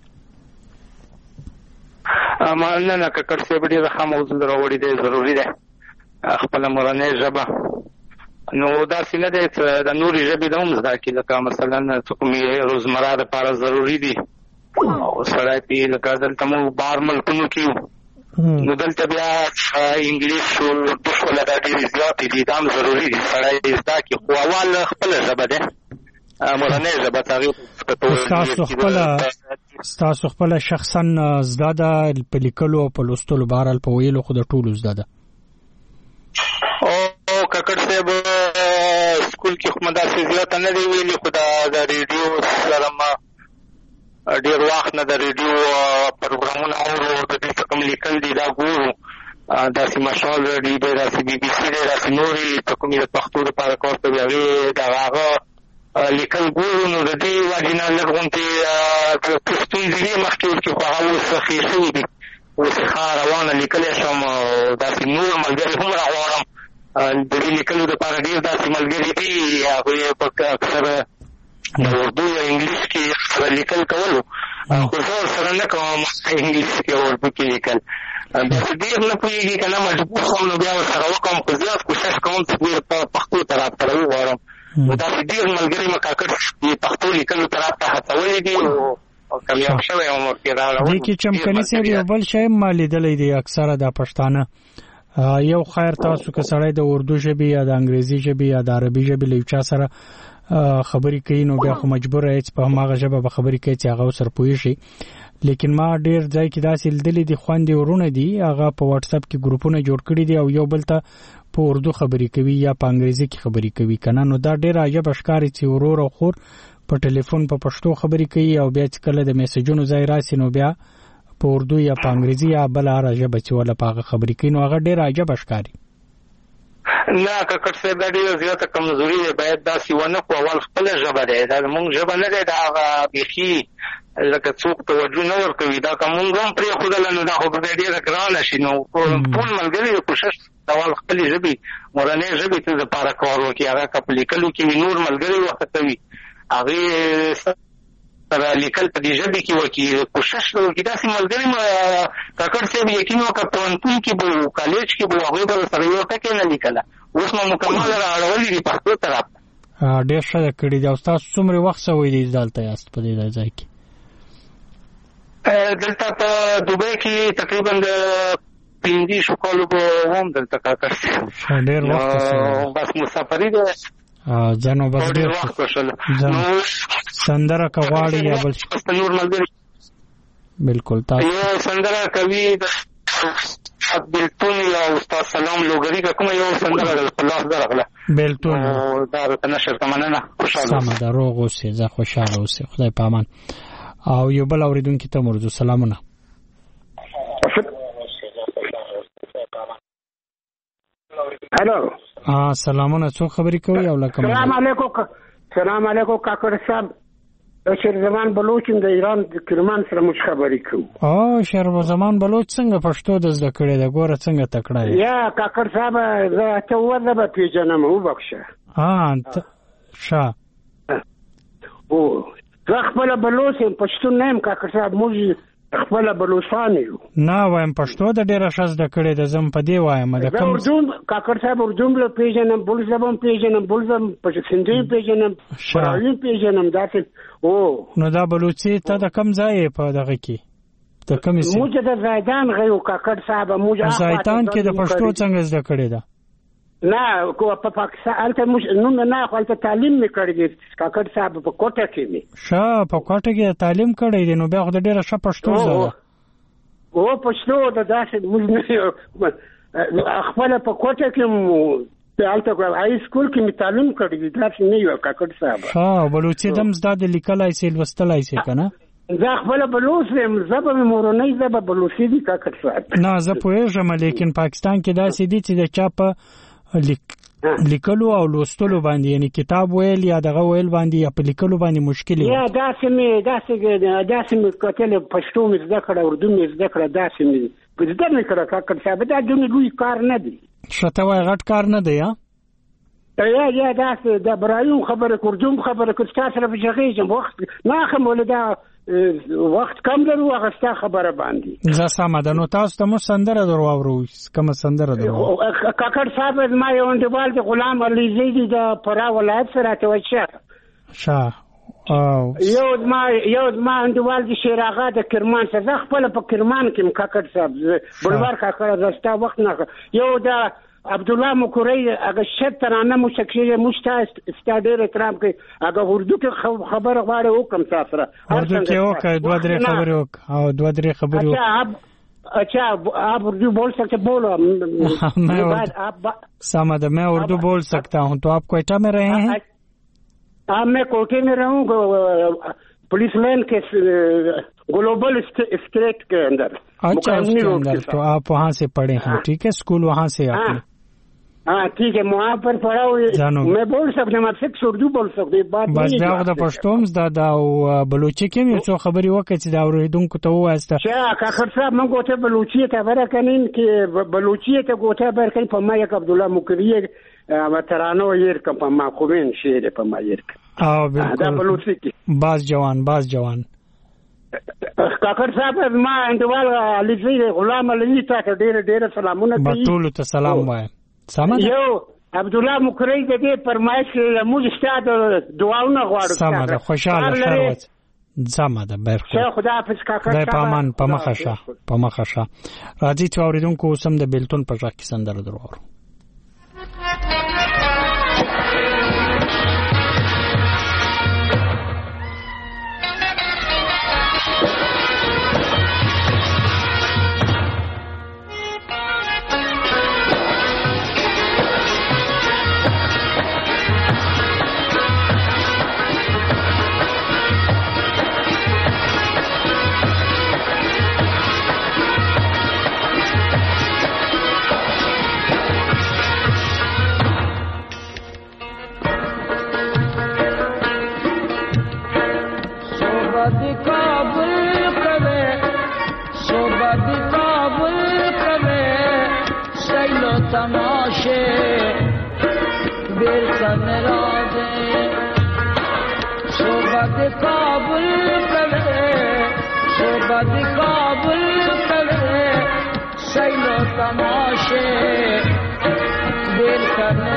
نه کاکړ سره ډېر ښه موضوع راوړی دی، ضروري ده خپل مورنۍ ژبه. نو دا څنګه ده چې د نوري ژبې د هم زده کړي، لکه مثلا کومې روزمره لپاره ضروري دي او سره پی لکه دلته مو بار ملکونو کې نو دلته بیا انګلیش او اردو ولدا ډېر زیات دي، دا هم ضروري دي سره زده کړي. خو اول خپل ژبه ده مورنۍ ژبه تاسو خپل شخصا زده ده په لیکلو او په لوستلو بهرحال په ویلو خو د ټولو زده ده؟ او کاکړ صاحب سکول کې خو مدرسې زیات نه دی ویلي، خو د ریډیو سره ما ډېر وخت نه د ریډیو پروګرامونه اورو، د دې څه کوم لیکل دي دا ګورو، داسې مشال ریډیو دی، داسې بي بي سي دی، داسې نورې څه کومې د پښتو لپاره کار کوي هغې دغه هغه لیکل ګورو. نو د دې وجې نه لږ غوندې ستونزې وي مخکې ورکې، خو هغه اوس ښې شوي دي، اوس یې ښه روانه لیکلی شم. داسې نور ملګري هم راغواړم د دې لیکلو دپاره، ډېر داسې ملګري دي هغوی په اکثره اردو یا انګلیش کې لیکل کولو، خو زه ورسره نه کوم انګلیش کې او اردو کې لیکل. داسې ډېر نه پوهېږي که نه مجبور شم نو بیا ورسره وکړم، خو زیات کوشش کوم چې ډېر په پښتو طرف ته راوغواړم. نو داسې ډېر ملګري مې کاکړ پښتو لیکلو طرف ته هڅولي دي او کامیاب شوی یم ورکې راغلی. دې کې چمکني صاحب یو بل شی ما لیدلی دی، اکثره دا پښتانه یو خیر تاسو که سړی د اردو ژبې یا د انګریزي ژبې یا د عربي ژبې له یو چا سره خبرې کوي نو بیا خو مجبور یې په هماغه ژبه به خبرې کوي چې هغه ورسره پوه شي. لیکن ما ډېر ځای کې داسې لیدلي دي خویندې ورونه دي هغه په واتس اپ کې ګروپونه جوړ کړي دي او یو بل ته په اردو خبرې کوي یا په انګریزي کې خبرې کوي که نه. نو دا ډېر عجبه ښکاري چې ورور او خور په ټلیفون په پښتو خبرې کوي او بیا چې کله د میسجونو ځای راسي نو بیا په اردو یا په انګریزي یا بل هر ژبه چې ولا په هغه خبرې کوي، نو هغه ډېر عجبه ښکاري. نه کاکړ صاحب دا ډېره زیاته کمزوري ده، باید داسې ونه کړو. اول خپله ژبه دی، دا زموږ ژبه نه دی، دا هغه بیخي لکه څوک توجه نه ورکوي، دا که مونږ هم پرېښودله نو دا خو به ډېره ګرانه شي. نو ټول ملګري د کوشش اول خپلې ژبې مورنۍ ژبې ته دپاره کار وکړي، هغه که په لیکلو کې وي نور ملګري وهڅوي هغې سره لیکل په دې ژبې کې وکړي، کوشش به وکړي. داسې ملګري کاکړ صاحب یقین وکړه پوهنتون کې به وو کالج کې به وو هغوی به سره یو ټکی نه لیکله، اوس مو مکمله را اړولي دي پښتو طرف ته. ډېر ښه کړي دي. او ستاسو څومره وخت شوی دی دلته یاست په دې ځای کې؟ دلته په دوبۍ کې تقریبا د 15 کالو به وم دلته کاکړ صاحب. ډېر وخت بس مسافري ده ځنو بس ډېر وخت وشله. سندره که غواړي یا بل نور ملګري بالکل تاسو یو سندره کوي د بیلتون یا استاد سلام لوګری کومه یو سندره په لاس درغله بیلتون دا په نشر کمنه خوشاله سم ده روغ اوسې زه خوشاله اوسې خدای په امان. او یو بل اوریدونکو ته مرجو سلامونه. هلو سلامونه، څو خبرې کوي او لکه سلام علیکم کاکړ صاحب، شیر زمان بلوچ د ایران د کرمان سره مش خبرې کوم. شیر زمان بلوچ څنګه پښتو د زده کړې ده ګوره څنګه تکړه یا کاکړ صاحب زه ته وځه به پیژنم وبخښه. ښه او زه خپل بلوچ پښتون نه یم کاکړ صاحب، موږ خپل بلوچستان یو. نه وایم پښتو د ډېره ښه زده کړې ده، زه په دې وایم د کوم اردو کاکړ صاحب اردو م پیژنم، بل زبان پیژنم، بل زبان سندي پیژنم، شراوی پیژنم داسې. نو دا بلوچي ته د کوم ځای په دغه کې د کوم سیمه؟ موږ د زیدان غيو کاکړ صاحب، موږ زیدان کې د پښتو څنګه زده کړې ده؟ نه کو په پاکستان الته موږ نو نه خپل تعلیم می کړی دی کاکړ صاحب په کوټه کې می. په کوټه کې تعلیم کړی دی نو بیا خو ډېره ښه پښتو زده. او پښتو د داسې موږ نه خپل په کوټه کې الته هاي سکول کې می تعلیم کړی دی، داسې نه یو کاکړ صاحب. بلوچي دم زده لیکلای سي لوستلای سي کنه؟ زه خپل بلوچ یم، زبه مورنۍ زبه بلوچي دي کاکړ صاحب. نه زه پوهېږم، لیکن پاکستان کې داسې دي چې د چا په لیکلو او لوستلو باندې یعنی کتاب ویل یا دغه ویل باندې یا په لیکلو باندې مشکل یا داسې مې کتل پښتو مې زده کړه اردو مې زده کړه داسې مې زده مې کړه کاکړ صاحب دا دومره لوی کار نه دی شته وای غټ کار نه دی یا داسې د برایون خبره کوردوم خبره کوم تاسو سره بجغیږم وخت نه خم ولدا وخت کم لرو هغه ستا خبره باندې زه سم ده نو تاسو ته مو سندره درو اورو کوم سندره درو کاکړ صاحب ما یو انډیوال د غلام علي زیدی د فرا ولایت سره ته وچا یو ما انډیوال د شیر آغا د کرمان څخه خپل په کرمان کې کاکړ صاحب بلوار کاکړ راستا وخت نه یو د عبد الله مکوری هغه شت ترانه مشکل مشتا استادر احترام کوي هغه اردو کې خبر غواړي وکم تاسو اردو کې وکړه دوه درې خبرې وک او دوه درې خبرې अच्छा आप उर्दू बोल सकते बोलो समझ मैं उर्दू बोल सकता हूँ तो आप कोयटा में रहे हैं मैं कोटे में रहूँ पुलिस लाइन के ग्लोबल स्टेट के अंदर अच्छा उसके अंदर तो आप वहाँ से पढ़े हैं ठीक है स्कूल वहाँ से आपने हाँ ठीक है वहाँ पर पढ़ा हुआ मैं बोल सकता हूँ आपसे उर्दू बोल सकते बस دا پښتو دا او بلوچي کې مې څو خبرې وکړې چې دا اوریدونکو ته ووایسته کاکړ صاحب موږ ته بلوچي ته ورکړین کې بلوچي ته ګوته ورکړین په ما یک عبد الله مکری ترانه وير کم په ما خوین شعر په ما ير او بالکل دا بلوچي کې باز جوان کاکړ صاحب ما انډوال علي زی غلام علي ته ډېر سلامونه کوي ټول ته سلام وایم یو عبد الله مکری د دې فرمایش کې موږ ستاسو دعاونه غواړو سمه خوشاله شروت سمه ده برخه خدا حافظ کاکړ صاحب په امان په مخه شه راځي چې اوریدونکو سم د بیلتون په ځای کې سندره درو तमाशे बेर करने दे सोबत काबुल करे सोबत काबुल करे सैलो तमाशे बेर करने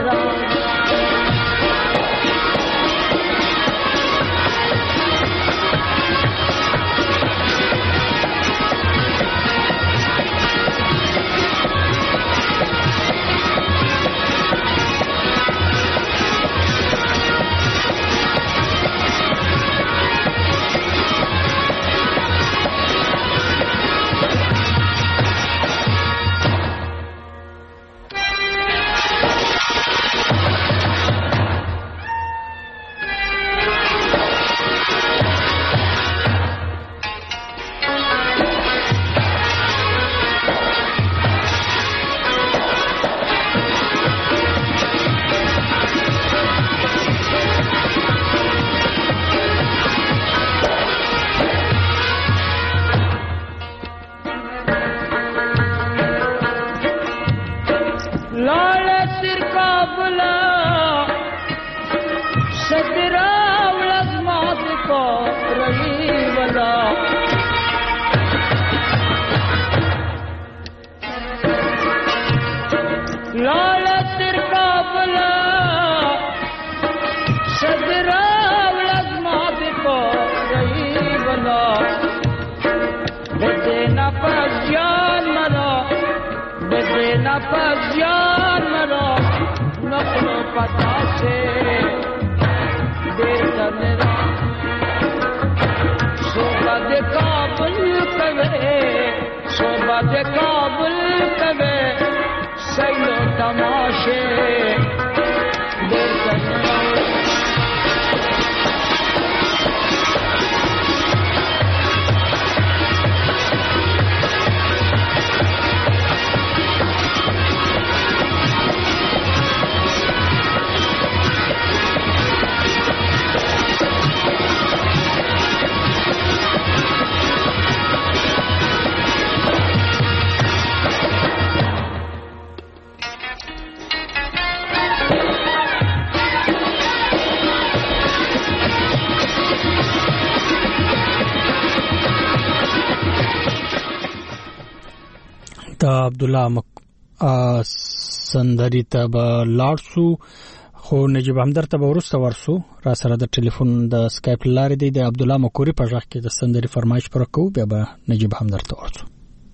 د عبد الله سندري ته لاړسو خو نجيب همدرد ته ورسته ورسو را سره د ټلیفون د سکایپ لارې د عبد الله مکوري په ځخ کې د سندري فرمایش پر کو بیا به نجيب همدرد ته ورسو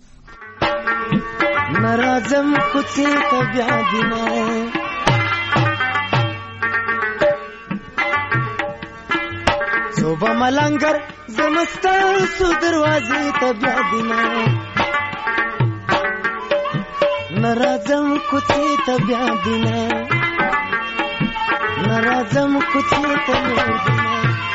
نرازم کوڅې ته بیا دینه صوبه ملنګر زمستا سو دروازې ته بیا دینه نرازم کوڅې ته بیا دینه نرازم کوڅې ته بیا دینه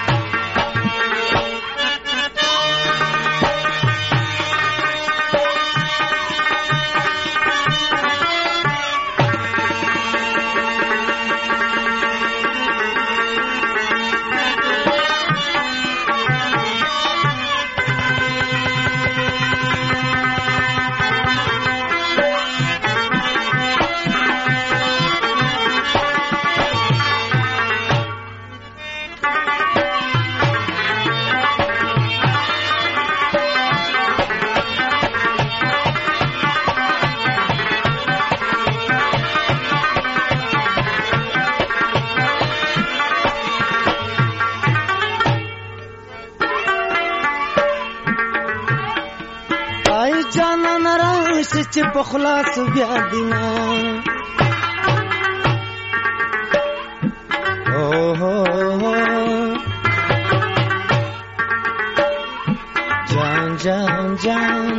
چې په خلاص بیا دینا او هو جان جان جان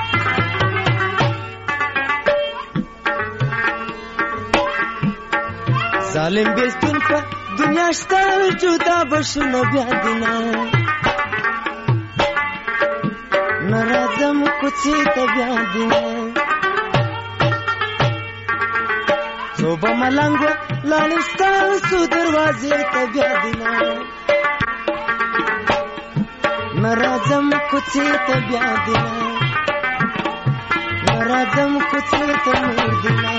ظالم بیستون په دنیا شته جدا بشنو بیا دینا نرازم کوڅې ته بیا دینا صوبه ملنګ لالستا سو دروازې ته بیا دینا نرازم کوڅې ته بیا دینا نرازم کوڅې ته مور دینا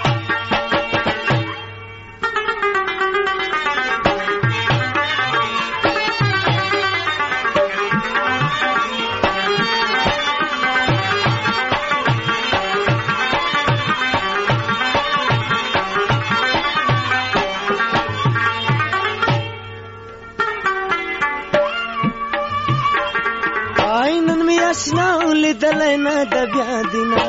دلنا د بیا دینا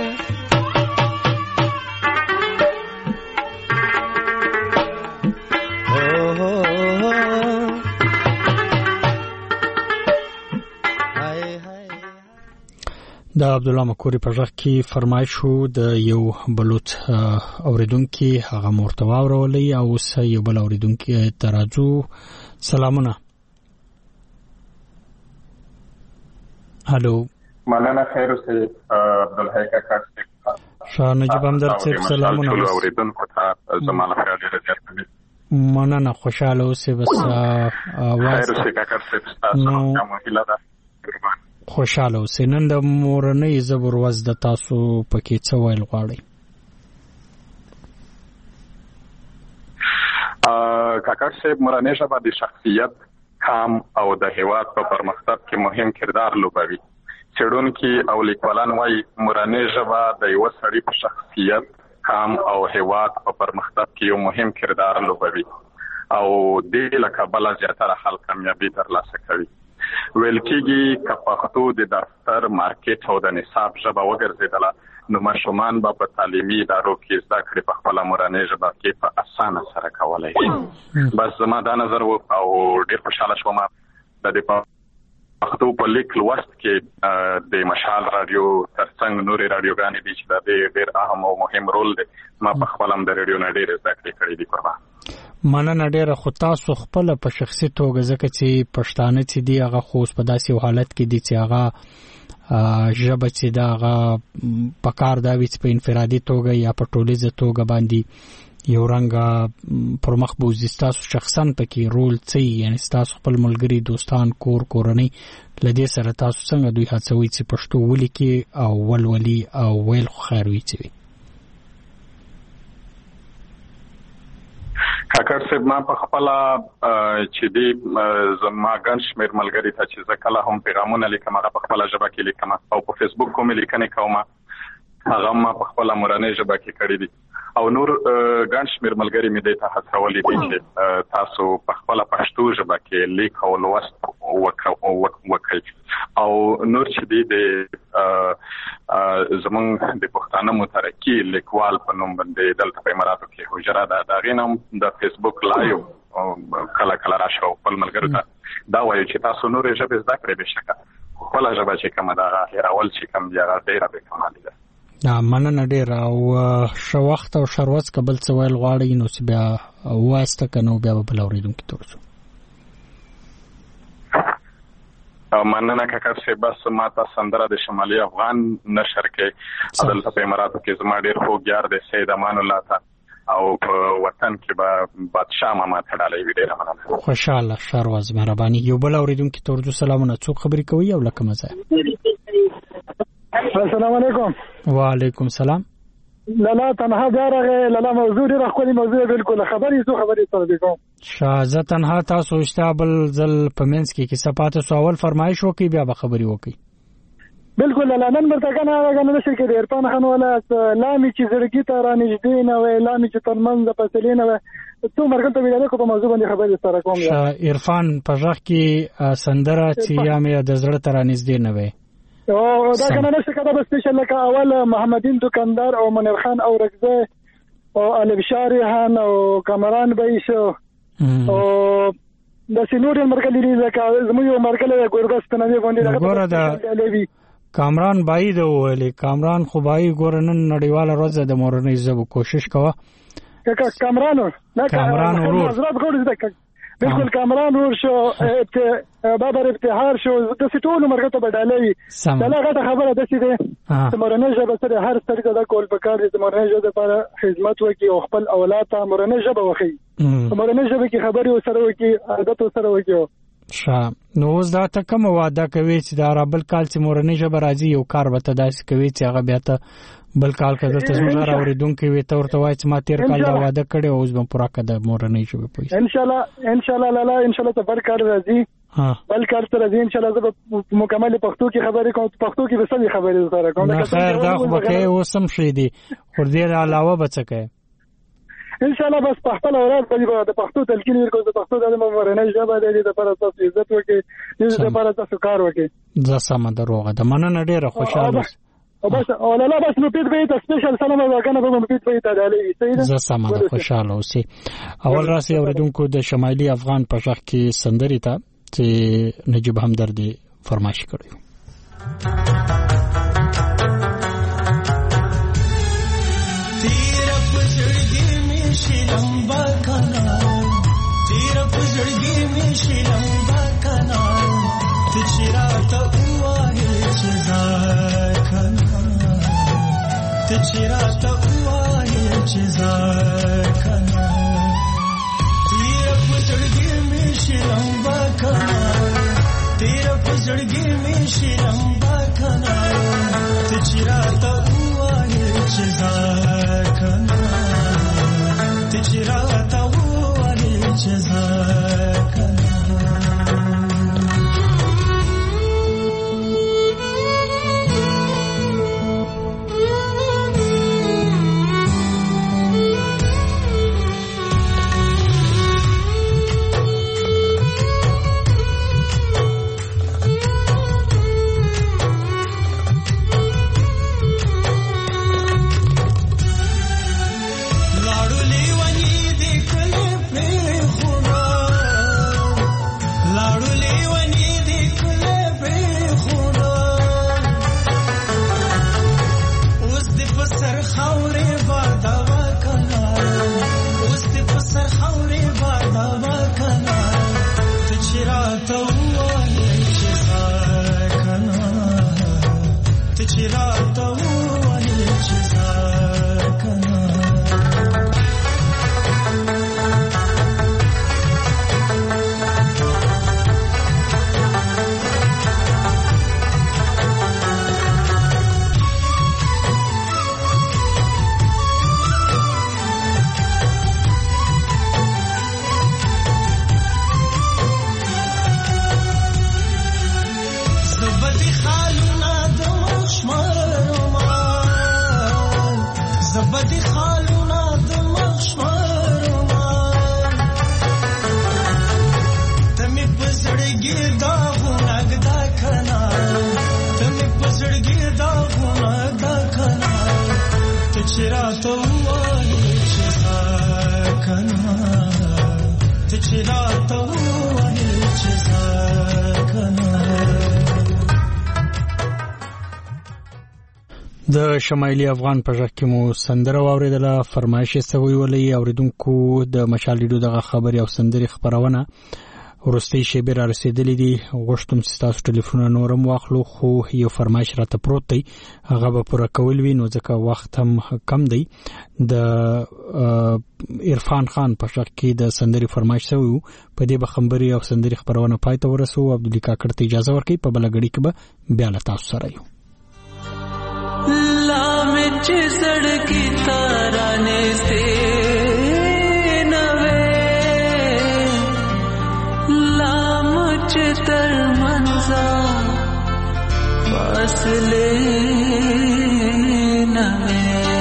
د عبد الله مکوري په ځخ کې فرمایش شو د یو بلوت اوریدونکو هغه مرتوا ورولې او اوس یو بل اوریدونکو تراجو سلامونه هالو مننه خیر اوسې عبدالحی کاکا شاه نجیب همدرد صاحب سلامونه اوریدونکو ته زموږ خیال ډېر زیات دی مننه خوشاله اوسې بس خیر اوسې کاکا صاحب تاسو کومه هیله ده خوشاله اوسې نن د مورنۍ زبر وز د تاسو پکې څه ویل غواړئ کاکا صاحب مورنۍ ژبه د شخصیت کام او د هیواد په پرمختګ کې مهم کردار لوبوي څېړونکي او لیکوالان وايي مورنۍ ژبه د یو سړي په شخصیت کام او هیواد په پرمختګ کې یو مهم کردار لوبوي او دې له کبله زیاتره خلک کامیابي ترلاسه کوي ویل کېږي که پښتو د دفتر مارکیټ او د نصاب ژبه وګرځېدله نو ماشومان به په تعلیمي ادارو کې زده کړې په خپله مورنۍ ژبه کې په اسانه سره کولی شي بس زما دا نظر و او ډېر خوشحاله شوم د دې پښتو په لیک لوست کې د مشال رادیو ترڅنګ نورې رادیوګانې دي چې د دې ډېر اهم او مهم رول دی ما په خپل هم د ریډیو نه ډېرې زده کړې کړې دي قربان مننه ډېره خو تاسو خپل په شخصي توګه ځکه چې پښتانه چې دی هغه خو په داسې حالت کې دي چې هغه ژبه چې دا هغه په کار دا وي چې په انفرادي توګه یا په ټولیزه توګه باندې یو رنګ پر مخ بوزي تاسو شخصا پکې رول څه یعنی تاسو خپل ملګری دوستان کورنۍ لدې سره تاسو څنګه دوی هڅوي چې پښتو ولیکي او ولولي او ویل خو خیر وي چې کاکړ صاحب ما په خپل چې دی زما ګڼ شمېر ملګري ته چې زه کله هم پیغامونه لیکم هغه په خپله ژبه کې لیکم او په فیسبوک کومې لیکنې کوم هغه ما په خپل مورنۍ ژبه کې کړی دي او نور ګڼ شمېر ملګري مې دې ته هڅولي دي چې تاسو په خپل پښتو ژبه کې لیک او لوست وکړئ او نور چې دي د زمونږ د پښتانه مترقي لیکوال په نوم باندې دلته په اماراتو کې حجره ده د غینم د فیسبوک لایو کله کله راشه خپل ملګرو ته دا وایي چې تاسو نور ژبه زده کړئ بشکه خپل ژبه چې کومه ده هیرول چې کوم دی هغه ډیره به کمال ده. مننه ډیر او شو وخت او شروت قبل څه ویل غواړي نو چې بیا واسطه کنو بیا په لوریدونکو ترڅو مننه کاکر شه بس ماته سندره د شمالي افغان نشر کې عدل په اماراتو کې زما ډیر خوږ یار دی سید امان الله تا او په وطن کې به بادشاہ ما تړلې وی ډیر مننه خوشاله شارواز مهرباني یو بل اوریدونکو ترڅو سلامونه څوک خبرې کوي او لکه مزه. السلام علیکم. وعلیکم السلام. لالا تنها دارغه لالا موضوع ډیره خولي موضوع بالکل خبرې سره کوم شاه تنها تاسو استابل زل پمنس کې صفات سو اول فرمایش وکي بیا به خبري وکي بالکل لالا نن مرته کنه نشي کې عرفان خان ولا لامي چې زړګي ته را نږدې نه وي لامي چې ترمن د فاصلې نه وي څو مرګ ته ویل کوم موضوع باندې خبرې سره کوم عرفان پرځخ کې سندره چې یا مې د زړه ته را نږدې نه وي او دا کنه نشي کده بس سپیشل لکه اول محمدین دکاندار او منیر خان او رکزه او علي بشاري خان او کامران بيشو او د سینور مرکلي لکه زموږ مرکله ګورګست نه دی باندې ګوره دا کامران بای دی ویلي کامران خو بای ګور نن نړیواله ورځ د مورنۍ ژبې کوشش کوه کامران ورور حضرت ګور بالکل کامران ور شو بابر ابتهار شو د سټونو مرګ ته بدلوي دا هغه خبره ده چې د مورنۍ ژبه سره هر سترګه د کول پکار دي د مورنۍ ژبه لپاره خدمت وکي او خپل اولاد ته مورنۍ ژبه وخی مورنۍ ژبه کې خبري وسره وکي عادت وسره وکي نو اوس دا ته کوم وعده کوي چې دا را بل کال چې مورنۍ ژبه راځي یو کار به ته داسې کوي چې هغه بیا ته بل کال کده ته زموږ راوړیدونکو وي ته ورته وایي چې ما تیر کال دا وعده کړې اوس به پوره کړه مورنۍ ژبه پوي ان شاء الله لالا ان شاء الله ته بل کال راځي بل کال ته راځي ان شاء الله زه مکمل پښتو کې خبرې کوم پښتو کې به سمې خبرې سره کوم خیر دا خو به اوسم شي دي خو دې علاوه بچکه ان شاء الله بس په خپل اوراد باندې د پښتو تلقین ورکو د پښتو د مورنۍ ژبه د لپاره تاسو عزت وکړي د لپاره تاسو کار وکړي زه سم دروغه د مننه ډیره خوشاله بس اولاله بس مفید به ته سپیشل سلام وکړه به مفید به ته علي سید زه سم خوشاله اوسې اول راسي اوریدونکو د شمالي افغان په شخ کې سندري ته چې نجيب همدردي فرمایش کړو लंबा कनाल तेरा पुजड़गी में शी लंबा कनाल तुझरा तो हुआ है चिजार कनाल तुझरा तो हुआ है चिजार कनाल तेरा पुजड़गी में शी लंबा कनाल तेरा पुजड़गी में शी लंबा कनाल तुझरा तो हुआ है चिजार कनाल تجرات واري جزاك خالنا دمشمر زړګي دا غونګ دا کنا ته مې په زړګي دا غونګ دا کنا ته چې راته وایې چې کنا ته چې راته وایې چې کنا. د شمالي افغان په ژغ کې مو سندره واوریدله. فرمایش یې سوی ولې اوریدونکو د مشال ریډیو دغه خبري او سندري خبرونه ورستي شیبه را رسیدلې دي. غوښتم چې تاسو ټلیفون نورم واخلو خو یو فرمایش راته پروت دی هغه به پوره کول وي نو ځکه وخت هم کم دی. د عرفان خان په ژغ کې د سندري فرمایش سوی په دې به خبري او سندري خبرونه پای ته ورسو. عبدالله کاکړ ته اجازه ورکړئ په بل غړي کې به بیا له تاسو سره یو. लामच सड़की ताराने से नवे लामच तर मंजा फासले नवे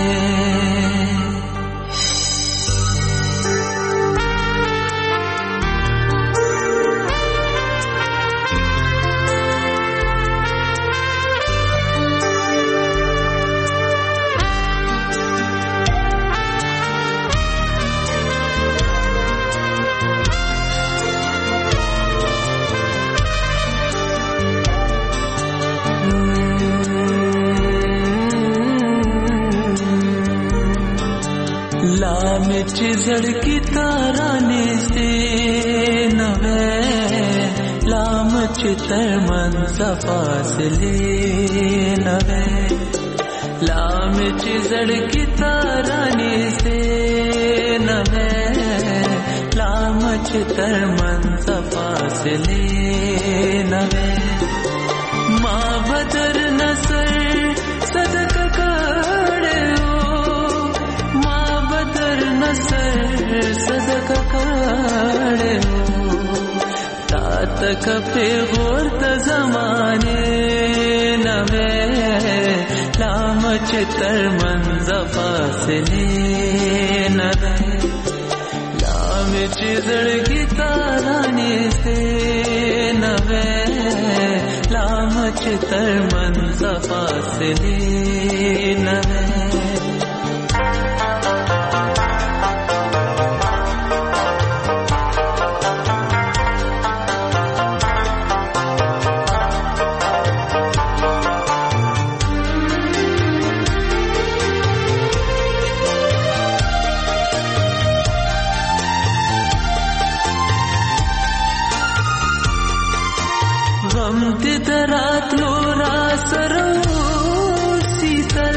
लामच झड़की ताराने से नवे लामच तरमन फासले नवे लामच झड़की ताराने से नवे लामच तरमन फासले नवे माँ बदर नसर सदक सदक काड़े हो तात कपे गोरत जमाने नवे लामच तरमन फासले नवे लामच झड़की ताराने से नवे लामच तरमन फासले नवे रात लो रासरो शीतल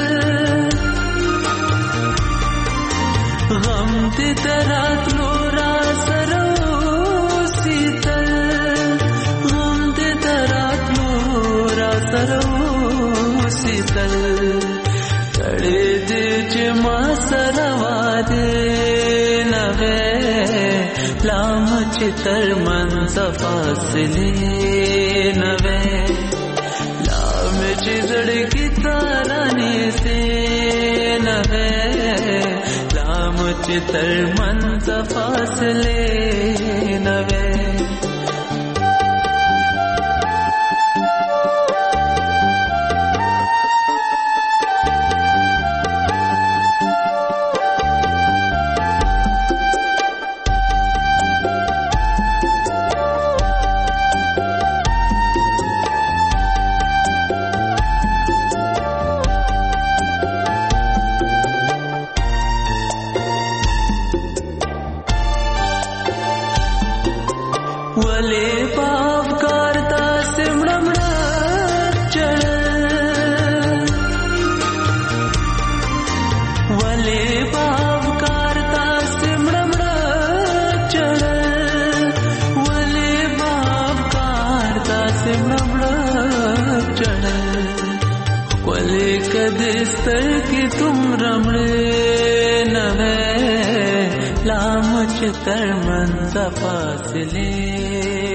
गम रात लो रासरो शीतल गम रात लो रासरो शीतल कड़े दे जमा सरवा दे नवे लामच तरमन फासले नवे लामच झड़की ताराने से नवे लामच तरमन फासले नवे कदिस्तर की तुम रमणे नवे लामच तरमन फासले